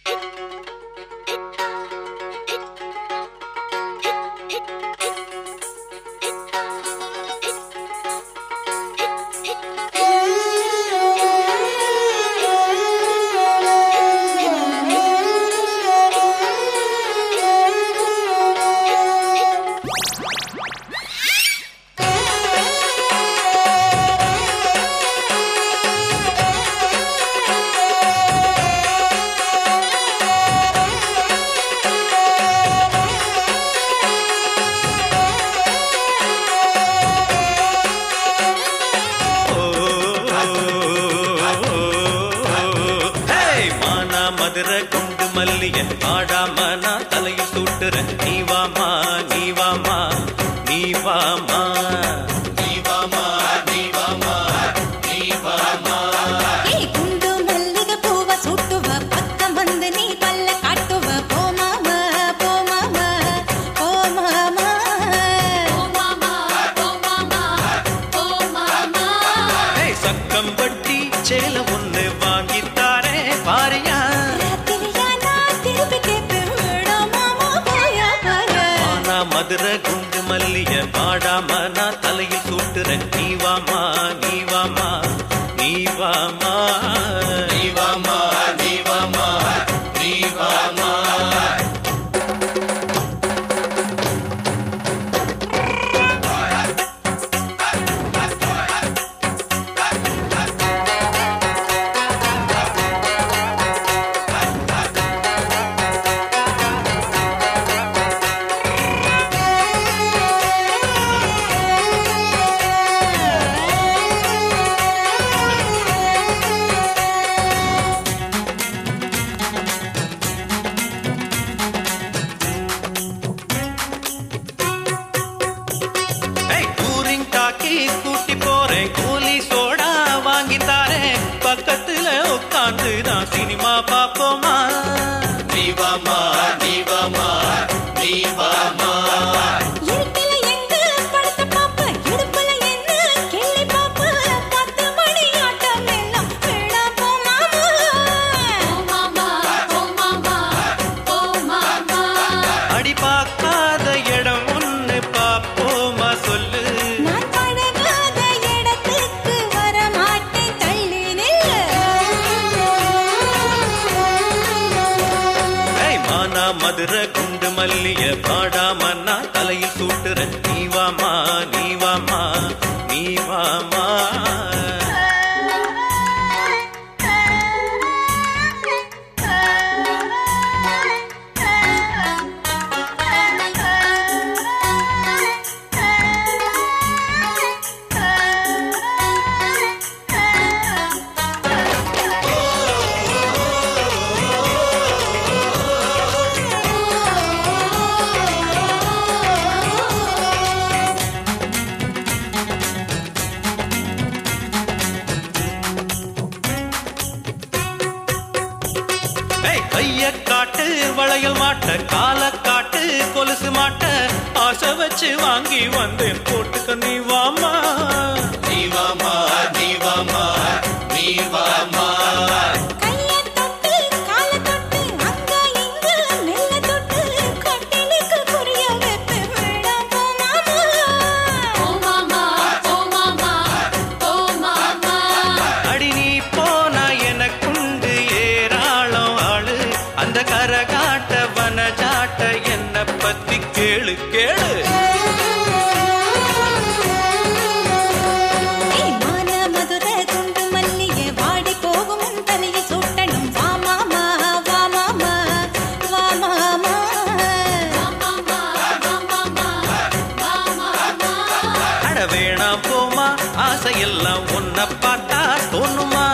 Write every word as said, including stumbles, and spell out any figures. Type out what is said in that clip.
மதுரை குண்டு மல்லிய ஆடாமனா தலையில் சூட்டுற நீவாமா நீவாமா நீவாமா நீவாமா நீவாமா நீவாமா குண்டு மல்லிகை பூவ சூட்டுவ பக்கம் வந்து நீ பல்ல காட்டுவ போமாமா போமாமா போமாமா போமாமா போமாமா போமாமா சக்கம் பட்டி சேல ஒண்ணு வாங்கித்தாரே பாரியா மதுரை குண்டு மல்லிய பாடாமனா தலையில் சூட்டுற நீவாமா நீவாமா நீவாமா நீவாமா நீவாமா நீவாமா கூட்டி போறேன் கூலி சோடா வாங்கித்தாரேன் பக்கத்துல உட்காந்துதான் சினிமா பாப்போமா நீவாமா நீவாமா நீவாமா அடி பார்க்காத இடம் ஒண்ணு பாப்போமா சொல்லு மதுரை குண்டு மல்லிய பாடாமன்னா தலையில் சூட்டுற நீவாமா நீவாமா நீவாமா கைய காட்டு வளையல் மாட்ட கால காட்டு கொலுசு மாட்ட ஆசை வச்சு வாங்கி வந்தேன் போட்டுக்க நீவாமா நீவாமா நீவாமா நீவாமா அந்த கரகாட்ட வனஜாட்ட என்ன பத்தி கேளு கேளு மதுரை குண்டு மல்லிய வாடி போகும் தலையை சூட்டணும் வாமாமா வாமாமா வாமாமா அட வேணாம் போமா ஆசையெல்லாம் உன்னை பார்த்தா தோணுமா